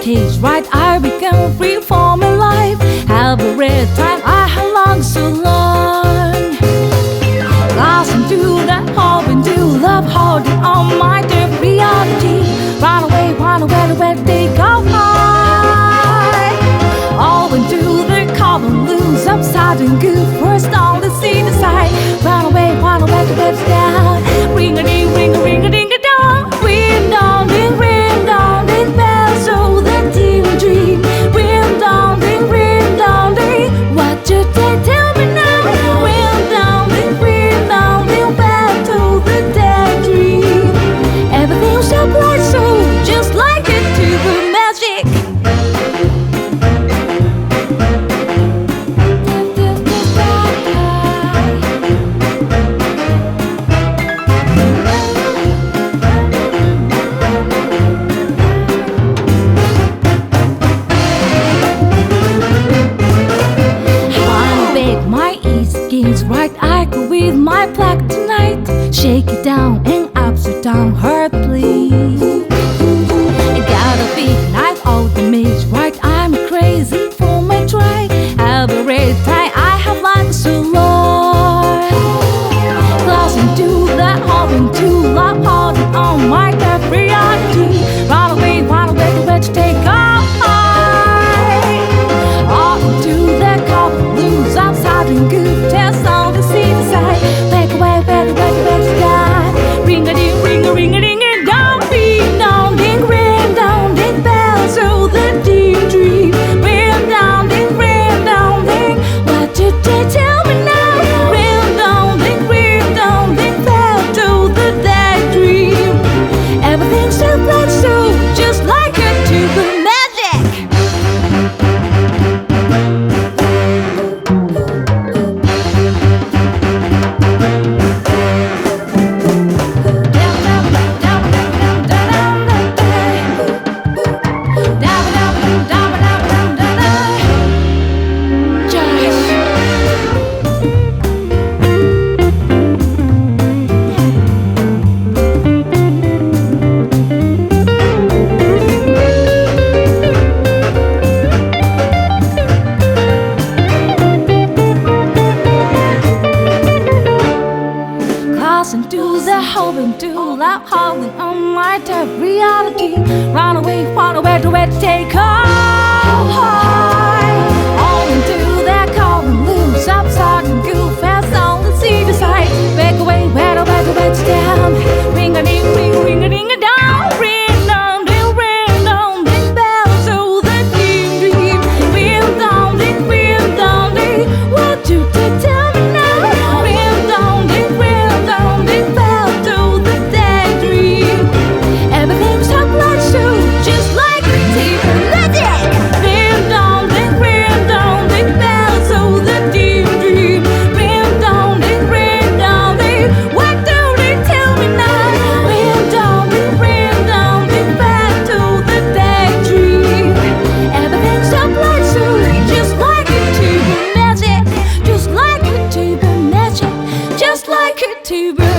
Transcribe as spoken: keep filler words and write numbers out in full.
stage right, I become free for my life. Have a red time, I have long so long. Lost into that hope into love, holding on my dear reality. Run away, run away, where they go high. All into the common lose, upside and good first on the see the side. Run away, run away, the web's down. Ring a ding, ring a ring a ding a dong. Wind down, ding, ring down, ding bells, so the team dream. Wind down, ding, ring down, ding. What you they tell me now? Wind down, ding, ring down, ding bells, to the daydream. Everything so bright, so just like it to the magic. Right, I go with my black tonight. Shake it down and upside down, hurt please. I got a big knife out the maze. Right, I'm crazy for my try. Have a red tie, I have like so long. Lost into that hole, into love, holding on my dead reality. Run away, run away, the way to take off high. All into that cup, lose outside and good. Ring a ding, ring a ring a ding and down, ring down, ding, ring down, ding bells, so the deep dream. Ring down, ding, ring down, ding. What did they tell me now? Ring down, ding, ring down, ding bells, to the daydream. Everything's so bright, so just like a tube of magic. Into the hole, into love, holding on my dead reality. Run away, run away, to where to take off high. All into that common lose, upside and go fast on the sea side. Back away, where away, to where to down. Ring a ding, ring, ring a ding a down. Ring down, ding, ring down, ding bells, so the dream dream. Ring down, ding, ring down, ding. What do they tell me now? Just like a tuber.